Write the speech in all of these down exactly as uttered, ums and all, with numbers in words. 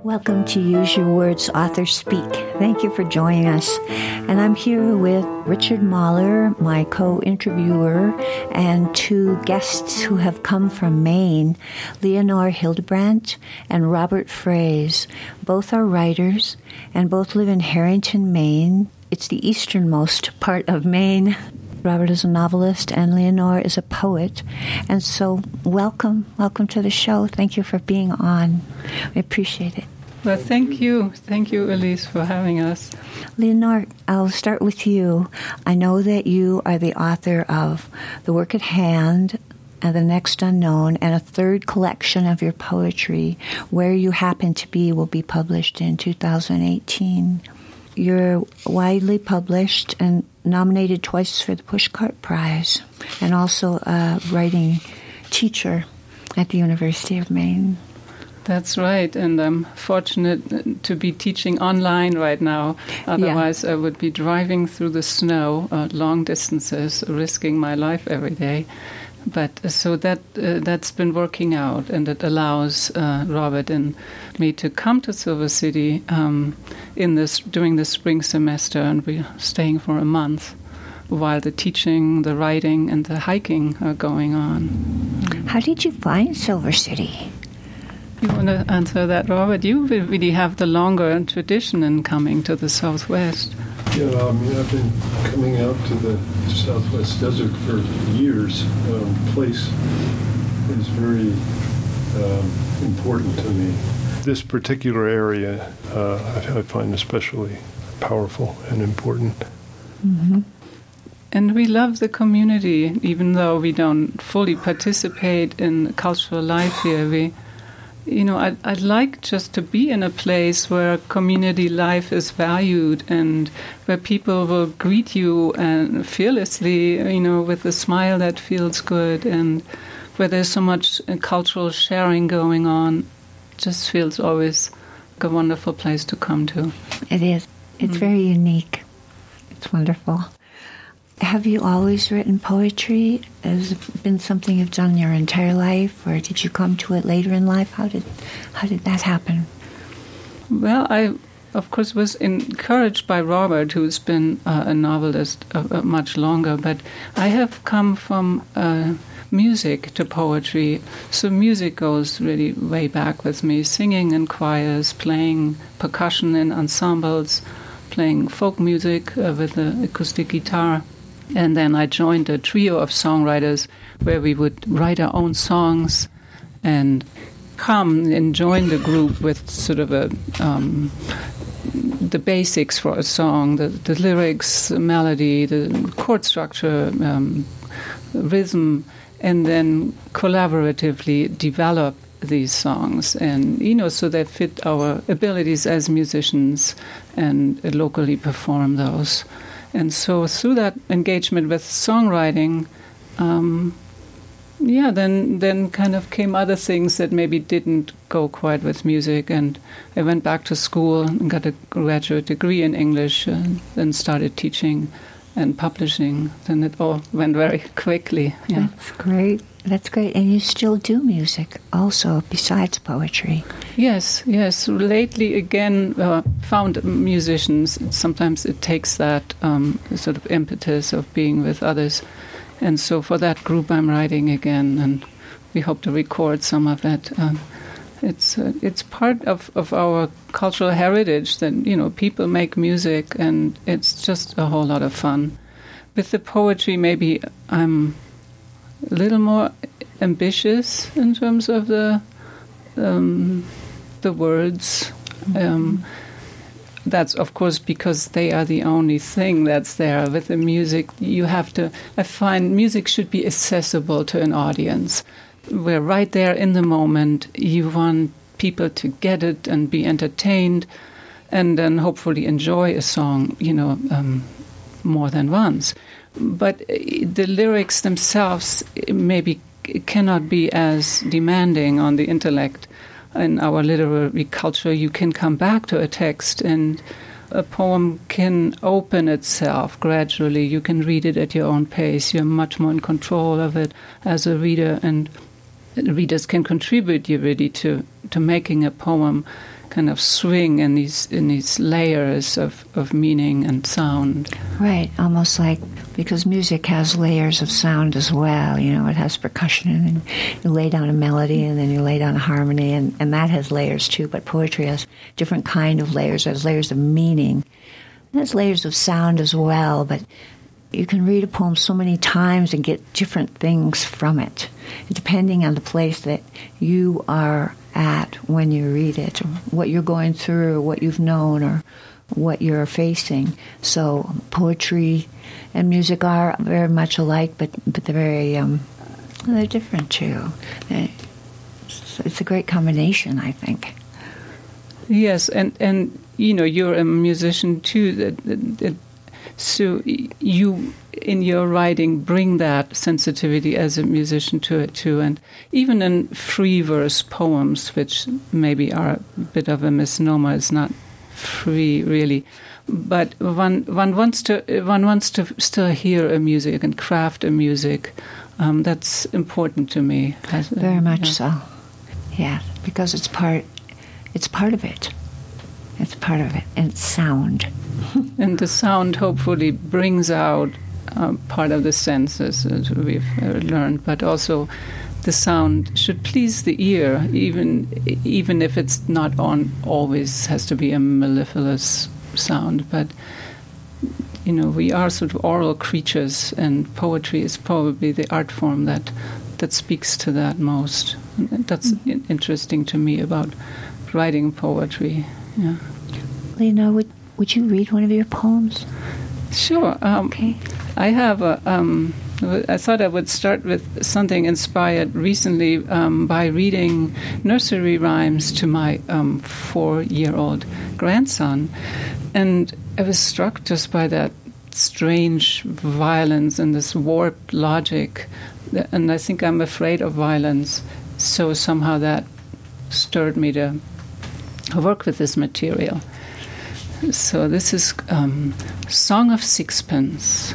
Welcome to Use Your Words Authors Speak. Thank you for joining us. And I'm here with Richard Mahler, my co-interviewer, and two guests who have come from Maine, Leonore Hildebrandt and Robert Frais. Both are writers and both live in Harrington, Maine. It's the easternmost part of Maine. Robert is a novelist and Leonore is a poet. And so welcome, welcome to the show. Thank you for being on. I appreciate it. Well, thank you. Thank you, Elise, for having us. Leonore, I'll start with you. I know that you are the author of The Work at Hand and The Next Unknown, and a third collection of your poetry, Where You Happen to Be, will be published in two thousand eighteen. You're widely published and nominated twice for the Pushcart Prize, and also a writing teacher at the University of Maine. That's right, and I'm fortunate to be teaching online right now. Otherwise, yeah. I would be driving through the snow uh, long distances, risking my life every day. But uh, so that uh, that's been working out, and it allows uh, Robert and me to come to Silver City um, in this during the spring semester, and we're staying for a month while the teaching, the writing, and the hiking are going on. How did you find Silver City? You want to answer that, Robert? You really have the longer tradition in coming to the Southwest. Yeah, I mean, I've been coming out to the Southwest Desert for years. Um, place is very um, important to me. This particular area uh, I, I find especially powerful and important. Mm-hmm. And we love the community, even though we don't fully participate in cultural life here. We You know, I'd, I'd like just to be in a place where community life is valued and where people will greet you and fearlessly, you know, with a smile that feels good, and where there's so much cultural sharing going on. It just feels always like a wonderful place to come to. It is. It's mm. very unique. It's wonderful. Have you always written poetry? Has it been something you've done your entire life, or did you come to it later in life? How did how did that happen? Well, I, of course, was encouraged by Robert, who's been uh, a novelist uh, uh, much longer, but I have come from uh, music to poetry. So music goes really way back with me, singing in choirs, playing percussion in ensembles, playing folk music uh, with the acoustic guitar. And then I joined a trio of songwriters where we would write our own songs and come and join the group with sort of a um, the basics for a song, the, the lyrics, the melody, the chord structure, um, rhythm, and then collaboratively develop these songs, and you know, so they fit our abilities as musicians, and locally perform those. And so through that engagement with songwriting, um, yeah, then then kind of came other things that maybe didn't go quite with music. And I went back to school and got a graduate degree in English, and then started teaching and publishing. Then it all went very quickly. Yeah. That's great. That's great. And you still do music also, besides poetry. Yes, yes. Lately, again, uh, found musicians. Sometimes it takes that um, sort of impetus of being with others. And so for that group, I'm writing again, and we hope to record some of it. Um, it's uh, it's part of, of our cultural heritage that, you know, people make music, and it's just a whole lot of fun. With the poetry, maybe I'm a little more ambitious in terms of the um, the words. Um, that's, of course, because they are the only thing that's there. With the music, you have to... I find music should be accessible to an audience. We're right there in the moment. You want people to get it and be entertained, and then hopefully enjoy a song, you know, um, more than once. But the lyrics themselves maybe cannot be as demanding on the intellect. In our literary culture, you can come back to a text, and a poem can open itself gradually. You can read it at your own pace. You're much more in control of it as a reader, and readers can contribute you really to, to making a poem. kind of swing in these in these layers of, of meaning and sound. Right, almost like, because music has layers of sound as well. You know, it has percussion, and then you lay down a melody, and then you lay down a harmony, and, and that has layers too. But poetry has different kind of layers. It has layers of meaning. It has layers of sound as well, but you can read a poem so many times and get different things from it, depending on the place that you are at when you read it, or what you're going through, or what you've known, or what you're facing. So poetry and music are very much alike, but but they're very um, they're different too. It's, it's a great combination, I think. Yes, and and you know, you're a musician too. That, that, that So you, in your writing, bring that sensitivity as a musician to it too, and even in free verse poems, which maybe are a bit of a misnomer, it's not free really, but one one wants to one wants to still hear a music and craft a music. Um, that's important to me. As, Very much yeah. so. Yeah, because it's part it's part of it. It's part of it, and it's sound. And the sound hopefully brings out uh, part of the senses, as we've uh, learned, but also the sound should please the ear, even even if it's not on always has to be a mellifluous sound. But you know, we are sort of oral creatures, and poetry is probably the art form that that speaks to that most. And that's mm-hmm. interesting to me about writing poetry. Yeah. Lena, would would you read one of your poems? Sure. Um, okay. I have a. Um, I thought I would start with something inspired recently um, by reading nursery rhymes to my um, four-year-old grandson, and I was struck just by that strange violence and this warped logic, and I think I'm afraid of violence, so somehow that stirred me to work with this material. So this is um, Song of Sixpence.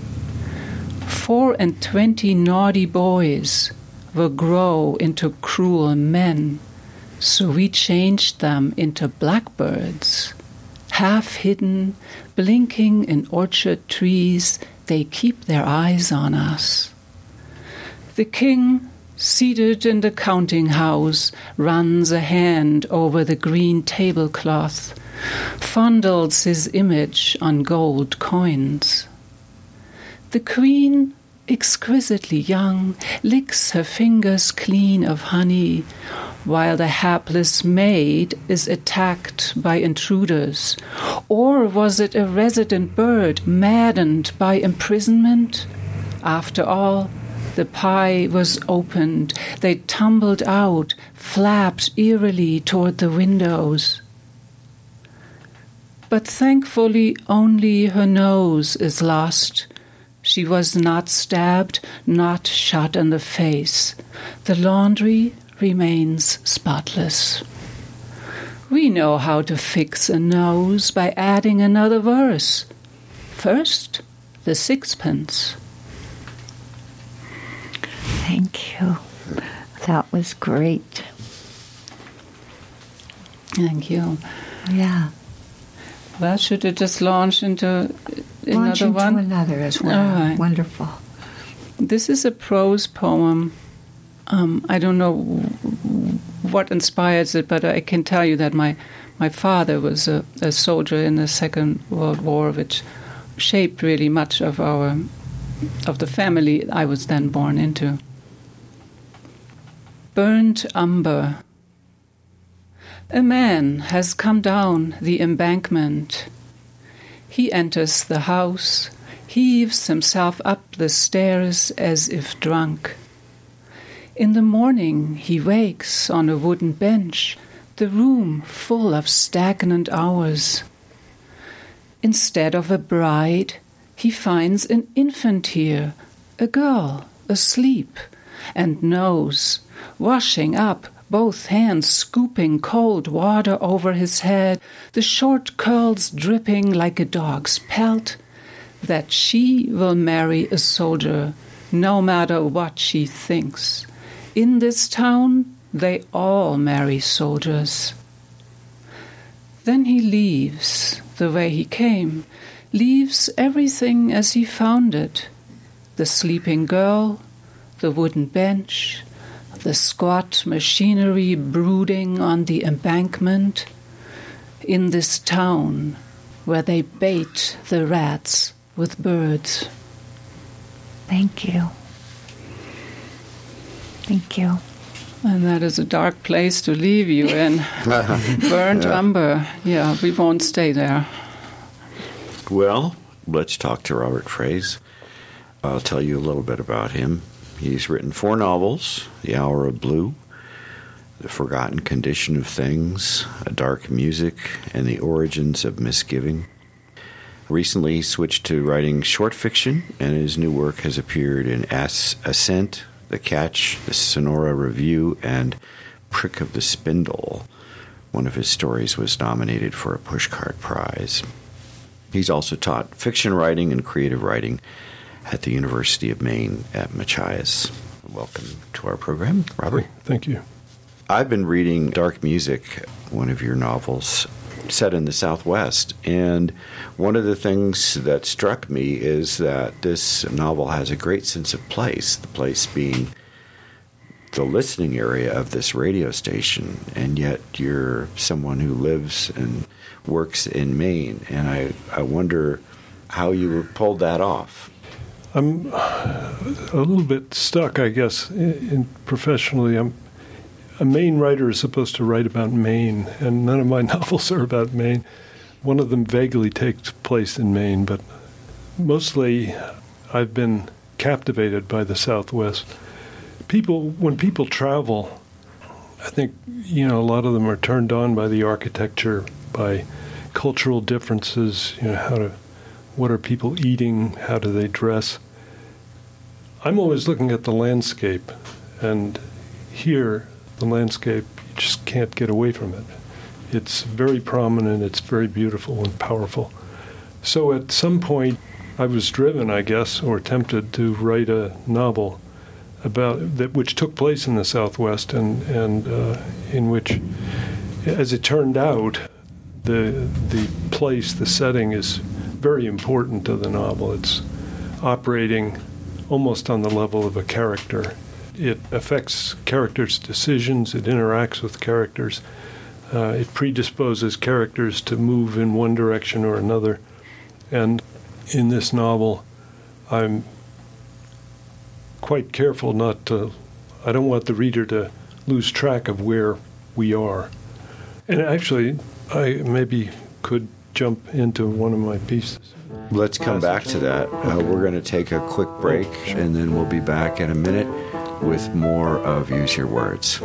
Four and twenty naughty boys will grow into cruel men, so we changed them into blackbirds. Half hidden, blinking in orchard trees, they keep their eyes on us. The king, seated in the counting house, runs a hand over the green tablecloth, fondles his image on gold coins. The queen, exquisitely young, licks her fingers clean of honey, while the hapless maid is attacked by intruders. Or was it a resident bird maddened by imprisonment? After all, the pie was opened. They tumbled out, flapped eerily toward the windows. But thankfully only her nose is lost. She was not stabbed, not shot in the face. The laundry remains spotless. We know how to fix a nose by adding another verse. First, the sixpence. Thank you. That was great. Thank you. Yeah. Well, should it just launch into launch another into one? another as well. All right. Wonderful. This is a prose poem. Um, I don't know what inspires it, but I can tell you that my, my father was a, a soldier in the Second World War, which shaped really much of our of the family I was then born into. Burnt umber. A man has come down the embankment. He enters the house, heaves himself up the stairs as if drunk. In the morning he wakes on a wooden bench, the room full of stagnant hours. Instead of a bride, he finds an infant here, a girl, asleep, and knows, washing up, both hands scooping cold water over his head, the short curls dripping like a dog's pelt, that she will marry a soldier, no matter what she thinks. In this town, they all marry soldiers. Then he leaves the way he came, leaves everything as he found it. The sleeping girl, the wooden bench, the squat machinery brooding on the embankment, in this town where they bait the rats with birds. Thank you. Thank you. And that is a dark place to leave you in. Burnt yeah. umber. Yeah, we won't stay there. Well, let's talk to Robert Fries. I'll tell you a little bit about him. He's written four novels: The Hour of Blue, The Forgotten Condition of Things, A Dark Music, and The Origins of Misgiving. Recently, he switched to writing short fiction, and his new work has appeared in As- Ascent, The Catch, The Sonora Review, and Prick of the Spindle. One of his stories was nominated for a Pushcart Prize. He's also taught fiction writing and creative writing at the University of Maine at Machias. Welcome to our program, Robert. Thank you. I've been reading Dark Music, one of your novels, set in the Southwest, and one of the things that struck me is that this novel has a great sense of place, the place being the listening area of this radio station, and yet you're someone who lives and works in Maine, and I, I wonder how you pulled that off. I'm a little bit stuck, I guess, in, in professionally. I'm a Maine writer is supposed to write about Maine, and none of my novels are about Maine. One of them vaguely takes place in Maine, but mostly I've been captivated by the Southwest. People, when people travel, I think, you know, a lot of them are turned on by the architecture, by cultural differences, you know, how to, what are people eating, how do they dress. I'm always looking at the landscape, and here, the landscape, you just can't get away from it. It's very prominent, it's very beautiful and powerful. So at some point, I was driven, I guess, or tempted to write a novel about that, which took place in the Southwest, and and uh, in which, as it turned out, the the place, the setting, is very important to the novel. It's operating almost on the level of a character. It affects characters' decisions. It interacts with characters. Uh, it predisposes characters to move in one direction or another. And in this novel, I'm quite careful not to, I don't want the reader to lose track of where we are. And actually, I maybe could jump into one of my pieces. Let's come back to that. Uh, we're going to take a quick break, oh, sure. and then we'll be back in a minute with more of Use Your Words.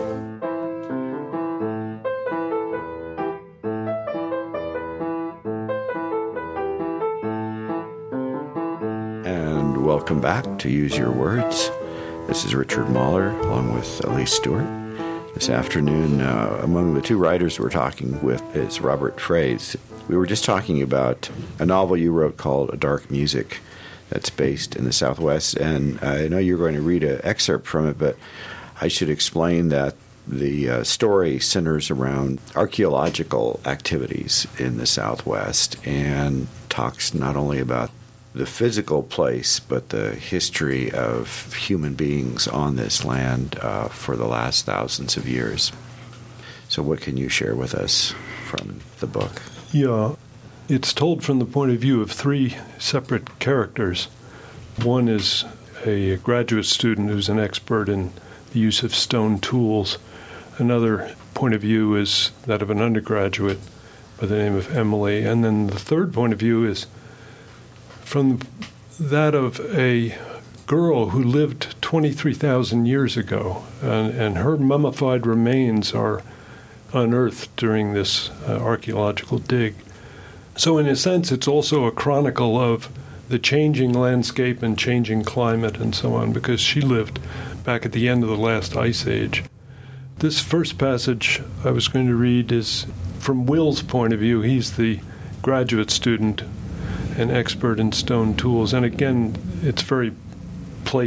And welcome back to Use Your Words. This is Richard Mahler, along with Elise Stewart. This afternoon, uh, among the two writers we're talking with is Robert Fries. We were just talking about a novel you wrote called A Dark Music that's based in the Southwest, and I know you're going to read an excerpt from it, but I should explain that the uh, story centers around archaeological activities in the Southwest and talks not only about the physical place, but the history of human beings on this land uh, for the last thousands of years. So what can you share with us from the book? Yeah, it's told from the point of view of three separate characters. One is a graduate student who's an expert in the use of stone tools. Another point of view is that of an undergraduate by the name of Emily. And then the third point of view is from that of a girl who lived twenty-three thousand years ago, and, and her mummified remains are unearthed during this uh, archaeological dig. So in a sense, it's also a chronicle of the changing landscape and changing climate and so on, because she lived back at the end of the last ice age. This first passage I was going to read is from Will's point of view. He's the graduate student, an expert in stone tools, and again, it's very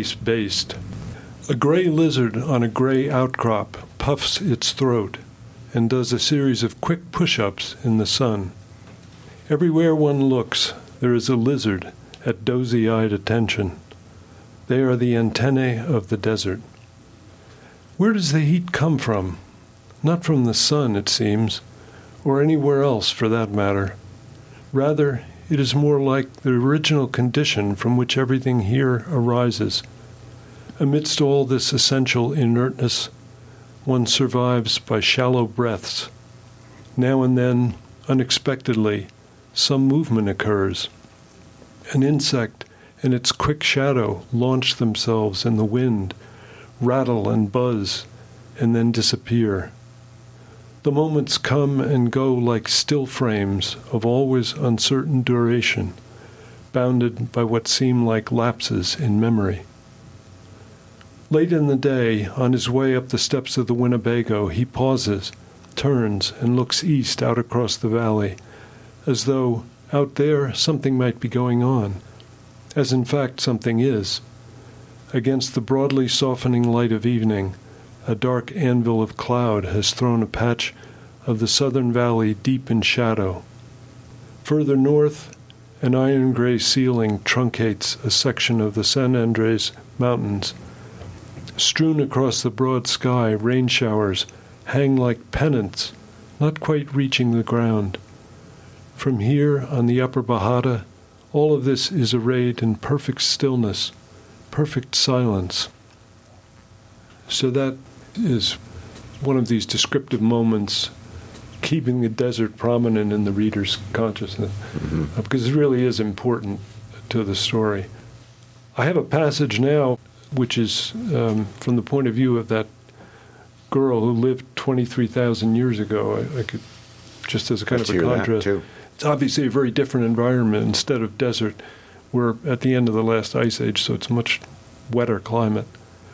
place-based. A gray lizard on a gray outcrop puffs its throat and does a series of quick push-ups in the sun. Everywhere one looks, there is a lizard at dozy-eyed attention. They are the antennae of the desert. Where does the heat come from? Not from the sun, it seems, or anywhere else for that matter. Rather, it is more like the original condition from which everything here arises. Amidst all this essential inertness, one survives by shallow breaths. Now and then, unexpectedly, some movement occurs. An insect and its quick shadow launch themselves in the wind, rattle and buzz, and then disappear. The moments come and go like still frames of always uncertain duration, bounded by what seem like lapses in memory. Late in the day, on his way up the steps of the Winnebago, he pauses, turns, and looks east out across the valley, as though out there something might be going on, as in fact something is. Against the broadly softening light of evening, a dark anvil of cloud has thrown a patch of the southern valley deep in shadow. Further north, an iron-gray ceiling truncates a section of the San Andres Mountains. Strewn across the broad sky, rain showers hang like pennants, not quite reaching the ground. From here, on the upper Bajada, all of this is arrayed in perfect stillness, perfect silence. So that is one of these descriptive moments, keeping the desert prominent in the reader's consciousness, mm-hmm. because it really is important to the story. I have a passage now which is um, from the point of view of that girl who lived twenty-three thousand years ago. I, I could, just as a kind Let's of a contrast. It's obviously a very different environment. Instead of desert, we're at the end of the last ice age, so it's a much wetter climate.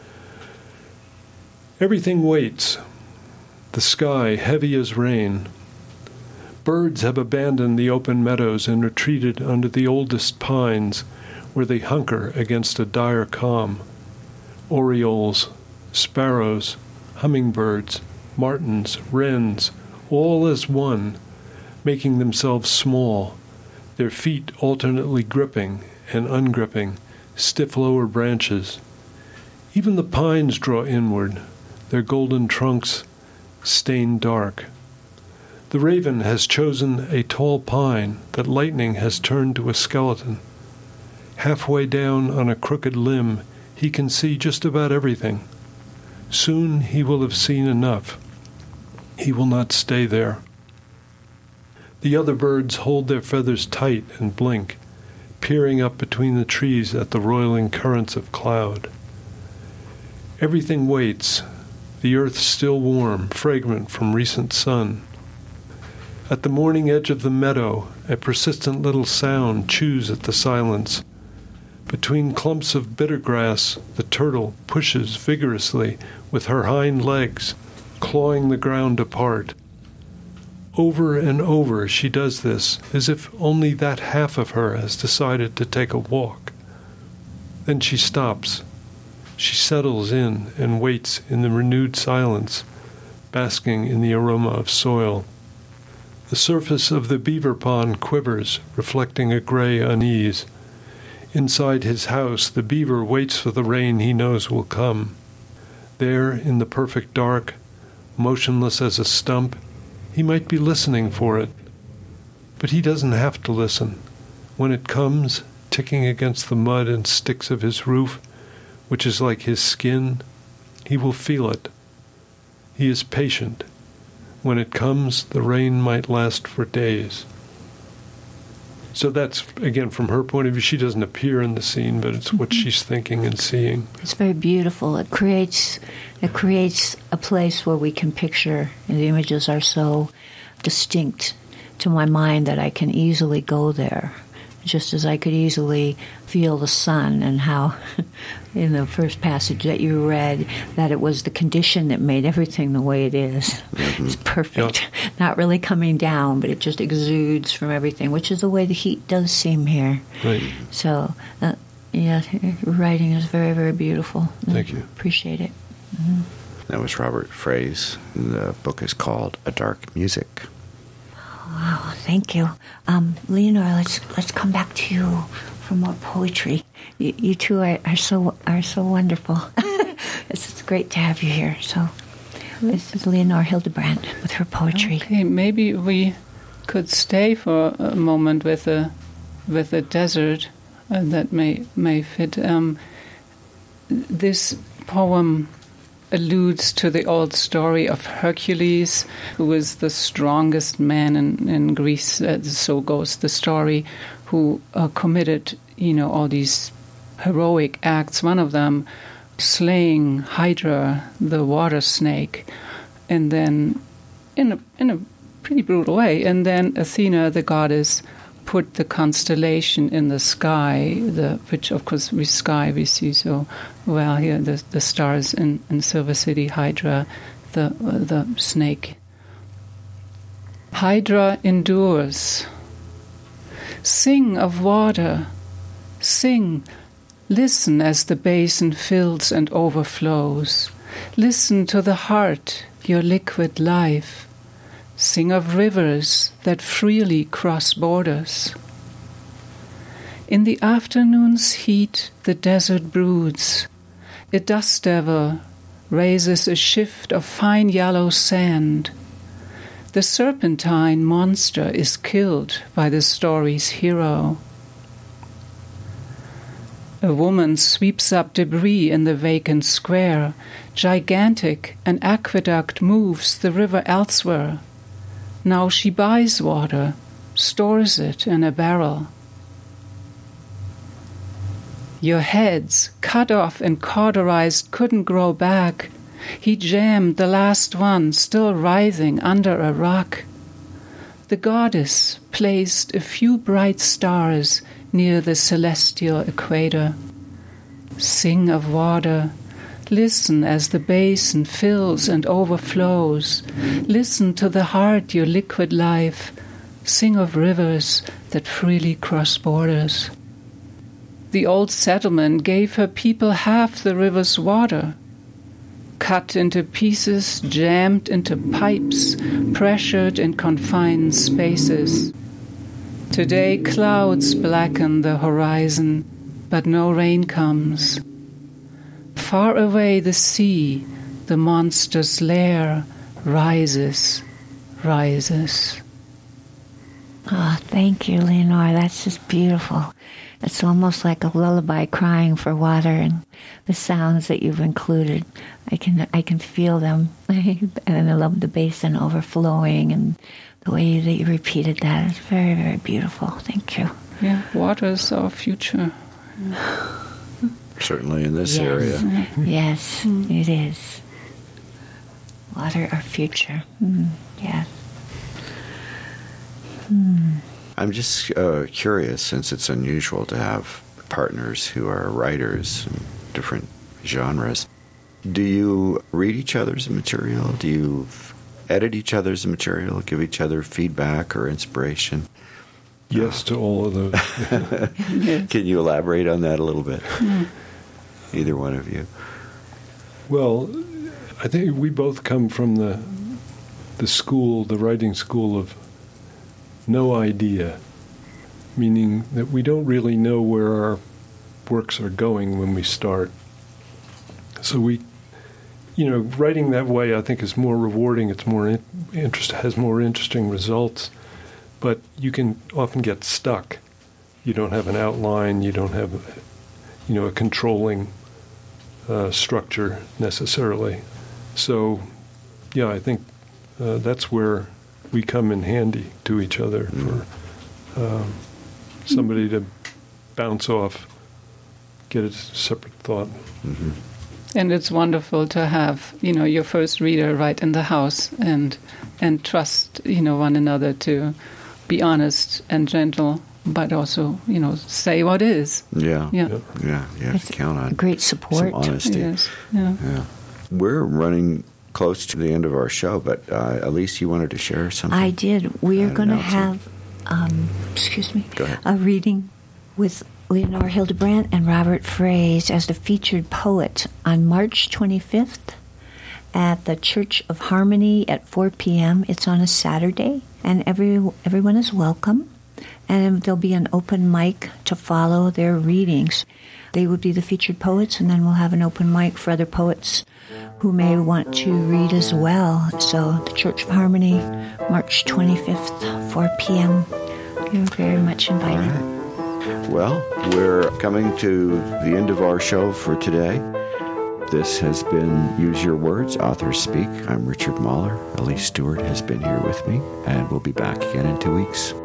Everything waits. The sky heavy as rain. Birds have abandoned the open meadows and retreated under the oldest pines, where they hunker against a dire calm. Orioles, sparrows, hummingbirds, martins, wrens, all as one, making themselves small, their feet alternately gripping and ungripping stiff lower branches. Even the pines draw inward, their golden trunks stained dark. The raven has chosen a tall pine that lightning has turned to a skeleton. Halfway down on a crooked limb, he can see just about everything. Soon he will have seen enough. He will not stay there. The other birds hold their feathers tight and blink, peering up between the trees at the roiling currents of cloud. Everything waits, the earth still warm, fragrant from recent sun. At the morning edge of the meadow, a persistent little sound chews at the silence. Between clumps of bittergrass, the turtle pushes vigorously with her hind legs, clawing the ground apart. Over and over she does this, as if only that half of her has decided to take a walk. Then she stops. She settles in and waits in the renewed silence, basking in the aroma of soil. The surface of the beaver pond quivers, reflecting a gray unease. Inside his house, the beaver waits for the rain he knows will come. There, in the perfect dark, motionless as a stump, he might be listening for it. But he doesn't have to listen. When it comes, ticking against the mud and sticks of his roof, which is like his skin, he will feel it. He is patient. When it comes, the rain might last for days. So that's, again, from her point of view, she doesn't appear in the scene, but it's what she's thinking and seeing. It's very beautiful. It creates it creates a place where we can picture, and the images are so distinct to my mind that I can easily go there, just as I could easily feel the sun, and how in the first passage that you read, that it was the condition that made everything the way it is. Mm-hmm. It's perfect. Yep. Not really coming down, but it just exudes from everything, which is the way the heat does seem here. Right. So, uh, yeah, your writing is very, very beautiful. Thank I you. Appreciate it. Mm-hmm. That was Robert Fries. The book is called A Dark Music. Wow, thank you. Um, Leonore, let's let's come back to you for more poetry. You, you two are, are so are so wonderful. it's, it's great to have you here. So this is Leonore Hildebrandt with her poetry. Okay, maybe we could stay for a moment with a with a desert uh, that may may fit. Um, this poem alludes to the old story of Hercules, who was the strongest man in, in Greece, uh, so goes the story, who uh, committed, you know, all these heroic acts, one of them slaying Hydra, the water snake, and then in a, in a pretty brutal way. And then Athena, the goddess, put the constellation in the sky, the which of course we sky we see so well here, the the stars in, in Silver City, Hydra, the uh, the snake. Hydra endures. Sing of water, sing, listen as the basin fills and overflows. Listen to the heart, your liquid life. Sing of rivers that freely cross borders. In the afternoon's heat, the desert broods. A dust devil raises a shift of fine yellow sand. The serpentine monster is killed by the story's hero. A woman sweeps up debris in the vacant square. Gigantic, an aqueduct moves the river elsewhere. Now she buys water, stores it in a barrel. Your heads, cut off and cauterized, couldn't grow back. He jammed the last one, still writhing under a rock. The goddess placed a few bright stars near the celestial equator. Sing of water. Listen as the basin fills and overflows. Listen to the heart, your liquid life. Sing of rivers that freely cross borders. The old settlement gave her people half the river's water. Cut into pieces, jammed into pipes, pressured in confined spaces. Today clouds blacken the horizon, but no rain comes. Far away the sea, the monster's lair, rises, rises. Oh, thank you, Leonore. That's just beautiful. It's almost like a lullaby crying for water, and the sounds that you've included, I can I can feel them. And I love the basin overflowing and the way that you repeated that. It's very, very beautiful. Thank you. Yeah, water is our future. Certainly in this yes. area. Yes, mm. It is. Water, our future. Mm. Yes. Mm. I'm just uh, curious, since it's unusual to have partners who are writers in different genres. Do you read each other's material? Do you edit each other's material, give each other feedback or inspiration? Yes to all of those. Yes. Can you elaborate on that a little bit? Mm. Either one of you. Well, I think we both come from the the school, the writing school of no idea, meaning that we don't really know where our works are going when we start. So we, you know, writing that way I think is more rewarding, it's more in, interest, has more interesting results, but you can often get stuck. You don't have an outline, you don't have, you know, a controlling uh, structure necessarily. So, yeah, I think uh, that's where we come in handy to each other for um, somebody to bounce off, get a separate thought. Mm-hmm. And it's wonderful to have, you know, your first reader right in the house and and trust, you know, one another to be honest and gentle, but also, you know, say what is. Yeah. Yeah. Yeah. Yeah. You have It's to count on great support. some honesty. Yes. Yeah. Yeah. We're running close to the end of our show, but uh, Elise, you wanted to share something? I did. We are An going to announcement. have, um, excuse me, Go ahead. a reading with Leonore Hildebrandt and Robert Fries as the featured poet on March twenty-fifth at the Church of Harmony at four p.m. It's on a Saturday, and every everyone is welcome. And there'll be an open mic to follow their readings. They would be the featured poets, and then we'll have an open mic for other poets who may want to read as well. So the Church of Harmony, March twenty-fifth, four p.m. You're very much invited. All right. Well, we're coming to the end of our show for today. This has been Use Your Words, Authors Speak. I'm Richard Mahler. Elise Stewart has been here with me, and we'll be back again in two weeks.